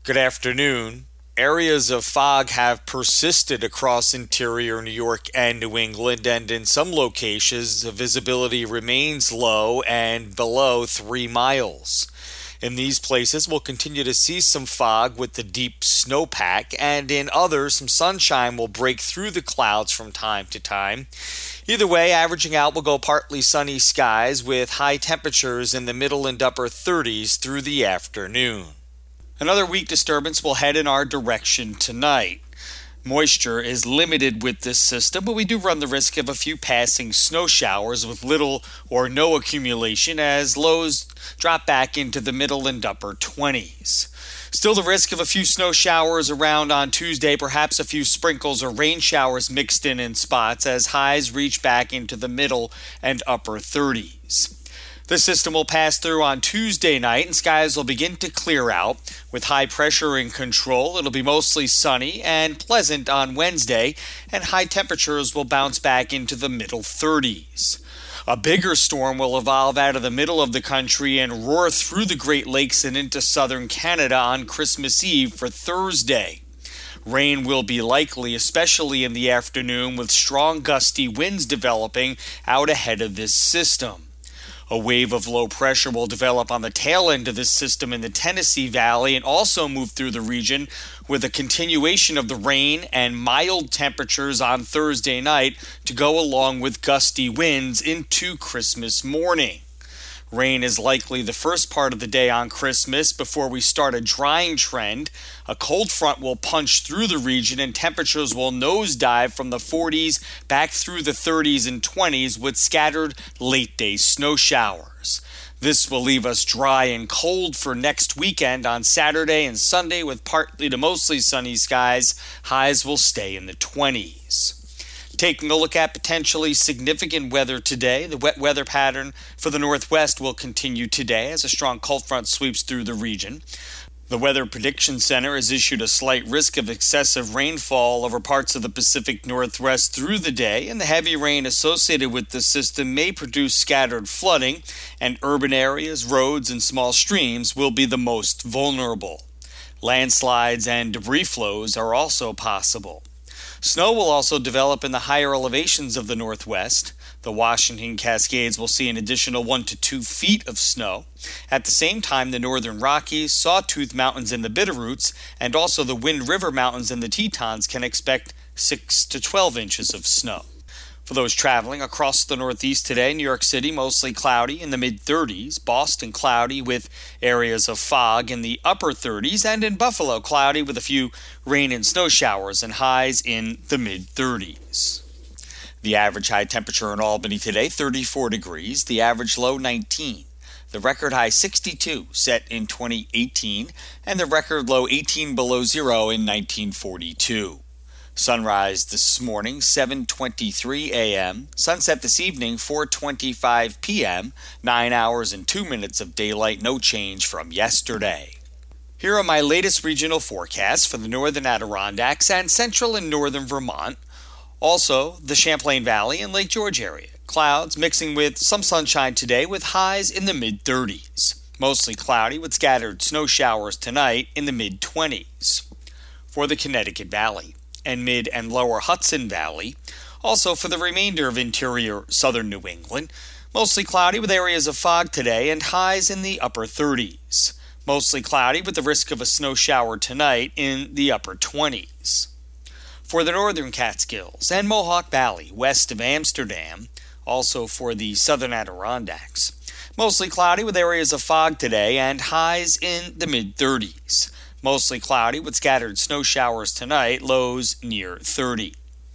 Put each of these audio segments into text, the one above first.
Good afternoon. Areas of fog have persisted across interior New York and New England, and in some locations, the visibility remains low and below 3 miles. In these places, we'll continue to see some fog with the deep snowpack, and in others, some sunshine will break through the clouds from time to time. Either way, averaging out, will go partly sunny skies with high temperatures in the middle and upper 30s through the afternoon. Another weak disturbance will head in our direction tonight. Moisture is limited with this system, but we do run the risk of a few passing snow showers with little or no accumulation as lows drop back into the middle and upper 20s. Still the risk of a few snow showers around on Tuesday, perhaps a few sprinkles or rain showers mixed in spots as highs reach back into the middle and upper 30s. The system will pass through on Tuesday night and skies will begin to clear out. With high pressure in control, it'll be mostly sunny and pleasant on Wednesday, and high temperatures will bounce back into the middle 30s. A bigger storm will evolve out of the middle of the country and roar through the Great Lakes and into southern Canada on Christmas Eve for Thursday. Rain will be likely, especially in the afternoon, with strong gusty winds developing out ahead of this system. A wave of low pressure will develop on the tail end of this system in the Tennessee Valley and also move through the region with a continuation of the rain and mild temperatures on Thursday night to go along with gusty winds into Christmas morning. Rain is likely the first part of the day on Christmas before we start a drying trend. A cold front will punch through the region and temperatures will nosedive from the 40s back through the 30s and 20s with scattered late-day snow showers. This will leave us dry and cold for next weekend on Saturday and Sunday with partly to mostly sunny skies. Highs will stay in the 20s. Taking a look at potentially significant weather today, the wet weather pattern for the Northwest will continue today as a strong cold front sweeps through the region. The Weather Prediction Center has issued a slight risk of excessive rainfall over parts of the Pacific Northwest through the day, and the heavy rain associated with the system may produce scattered flooding, and urban areas, roads, and small streams will be the most vulnerable. Landslides and debris flows are also possible. Snow will also develop in the higher elevations of the Northwest. The Washington Cascades will see an additional 1 to 2 feet of snow. At the same time, the Northern Rockies, Sawtooth Mountains, and the Bitterroots, and also the Wind River Mountains and the Tetons can expect 6 to 12 inches of snow. For those traveling across the Northeast today, New York City mostly cloudy in the mid-30s, Boston cloudy with areas of fog in the upper 30s, and in Buffalo cloudy with a few rain and snow showers and highs in the mid-30s. The average high temperature in Albany today, 34 degrees, the average low 19. The record high 62 set in 2018, and the record low 18 below zero in 1942. Sunrise this morning, 7:23 a.m. Sunset this evening, 4:25 p.m. 9 hours and 2 minutes of daylight, no change from yesterday. Here are my latest regional forecasts for the northern Adirondacks and central and northern Vermont. Also, the Champlain Valley and Lake George area. Clouds mixing with some sunshine today with highs in the mid-30s. Mostly cloudy with scattered snow showers tonight in the mid-20s. For the Connecticut Valley and mid and lower Hudson Valley. Also for the remainder of interior southern New England, mostly cloudy with areas of fog today and highs in the upper 30s. Mostly cloudy with the risk of a snow shower tonight in the upper 20s. For the northern Catskills and Mohawk Valley west of Amsterdam, also for the southern Adirondacks, mostly cloudy with areas of fog today and highs in the mid-30s. Mostly cloudy with scattered snow showers tonight, lows near 30.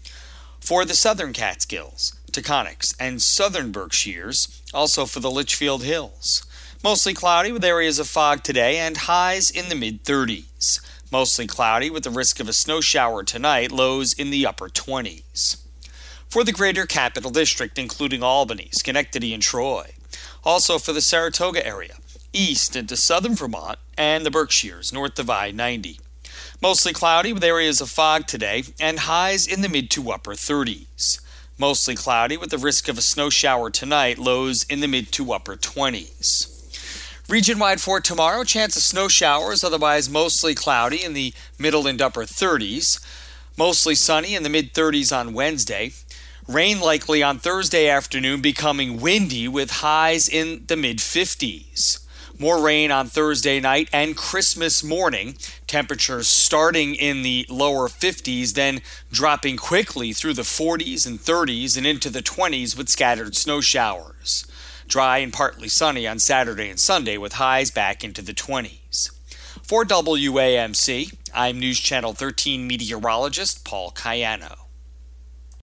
For the southern Catskills, Taconics, and southern Berkshires, also for the Litchfield Hills. Mostly cloudy with areas of fog today and highs in the mid-30s. Mostly cloudy with the risk of a snow shower tonight, lows in the upper 20s. For the greater Capital District, including Albany, Schenectady, and Troy. Also for the Saratoga area, east into southern Vermont, and the Berkshires, north of I-90. Mostly cloudy with areas of fog today, and highs in the mid to upper 30s. Mostly cloudy with the risk of a snow shower tonight, lows in the mid to upper 20s. Region-wide for tomorrow, chance of snow showers, otherwise mostly cloudy in the middle and upper 30s. Mostly sunny in the mid-30s on Wednesday. Rain likely on Thursday afternoon, becoming windy with highs in the mid-50s. More rain on Thursday night and Christmas morning. Temperatures starting in the lower 50s, then dropping quickly through the 40s and 30s and into the 20s with scattered snow showers. Dry and partly sunny on Saturday and Sunday with highs back into the 20s. For WAMC, I'm News Channel 13 meteorologist Paul Cayano.